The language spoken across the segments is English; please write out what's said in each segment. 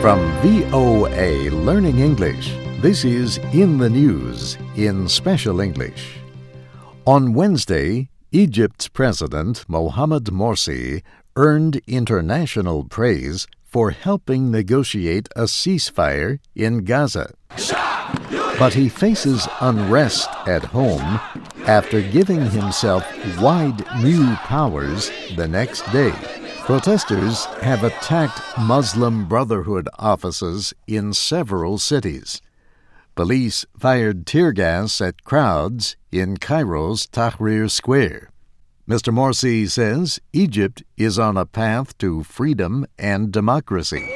From VOA Learning English, this is In the News in Special English. On Wednesday, Egypt's President Mohamed Morsi earned international praise for helping negotiate a ceasefire in Gaza. But he faces unrest at home after giving himself wide new powers the next day. Protesters have attacked Muslim Brotherhood offices in several cities. Police fired tear gas at crowds in Cairo's Tahrir Square. Mr. Morsi says Egypt is on a path to freedom and democracy.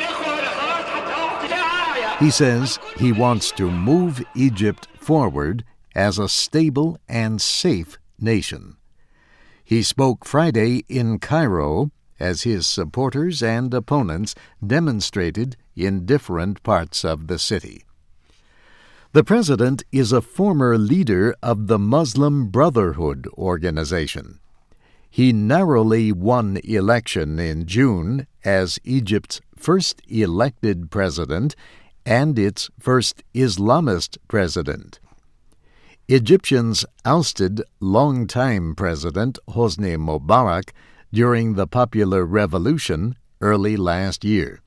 He says he wants to move Egypt forward as a stable and safe nation. He spoke Friday in Cairo as his supporters and opponents demonstrated in different parts of the city. The president is a former leader of the Muslim Brotherhood organization. He narrowly won election in June as Egypt's first elected president and its first Islamist president. Egyptians ousted longtime President Hosni Mubarak during the popular revolution early last year.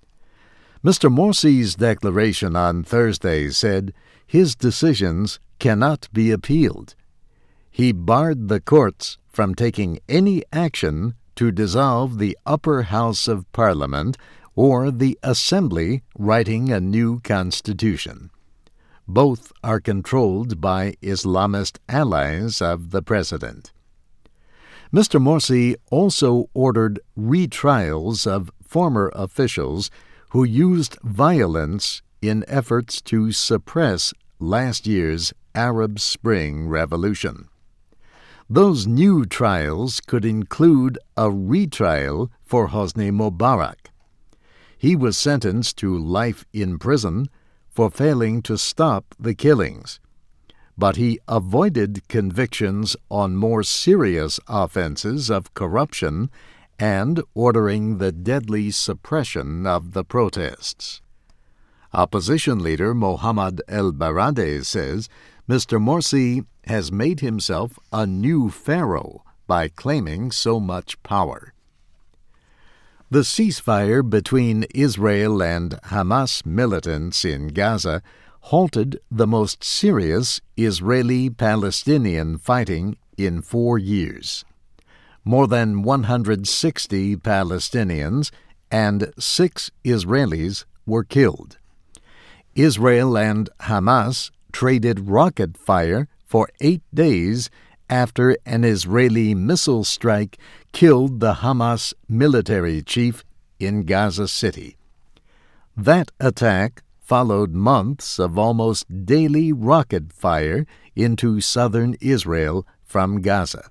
Mr. Morsi's declaration on Thursday said his decisions cannot be appealed. He barred the courts from taking any action to dissolve the upper house of Parliament or the Assembly writing a new constitution. Both are controlled by Islamist allies of the president. Mr. Morsi also ordered retrials of former officials who used violence in efforts to suppress last year's Arab Spring Revolution. Those new trials could include a retrial for Hosni Mubarak. He was sentenced to life in prison for failing to stop the killings, but he avoided convictions on more serious offenses of corruption and ordering the deadly suppression of the protests. Opposition leader Mohamed El Baradei says Mr. Morsi has made himself a new pharaoh by claiming so much power. The ceasefire between Israel and Hamas militants in Gaza halted the most serious Israeli-Palestinian fighting in 4 years. More than 160 Palestinians and 6 Israelis were killed. Israel and Hamas traded rocket fire for 8 days after an Israeli missile strike killed the Hamas military chief in Gaza City. That attack followed months of almost daily rocket fire into southern Israel from Gaza.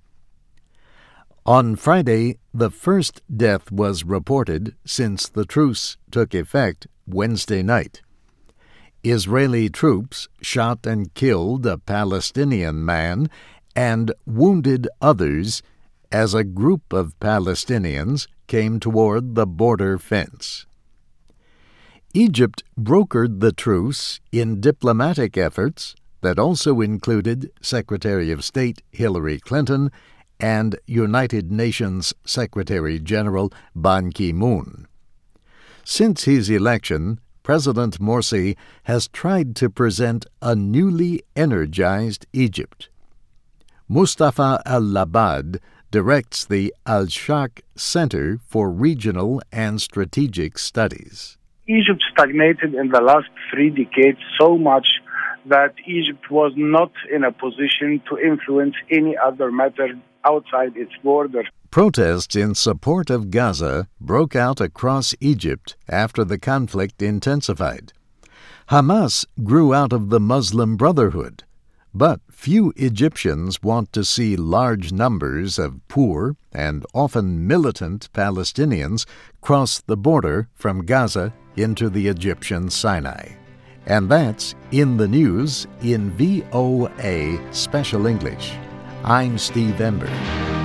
On Friday, the first death was reported since the truce took effect Wednesday night. Israeli troops shot and killed a Palestinian man and wounded others as a group of Palestinians came toward the border fence. Egypt brokered the truce in diplomatic efforts that also included Secretary of State Hillary Clinton and United Nations Secretary-General Ban Ki-moon. Since his election, President Morsi has tried to present a newly energized Egypt. Mustafa Al-Labad directs the Al-Shaq Center for Regional and Strategic Studies. Egypt stagnated in the last 3 decades so much that Egypt was not in a position to influence any other matter outside its border. Protests in support of Gaza broke out across Egypt after the conflict intensified. Hamas grew out of the Muslim Brotherhood, but few Egyptians want to see large numbers of poor and often militant Palestinians cross the border from Gaza into the Egyptian Sinai. And that's In the News in VOA Special English. I'm Steve Ember.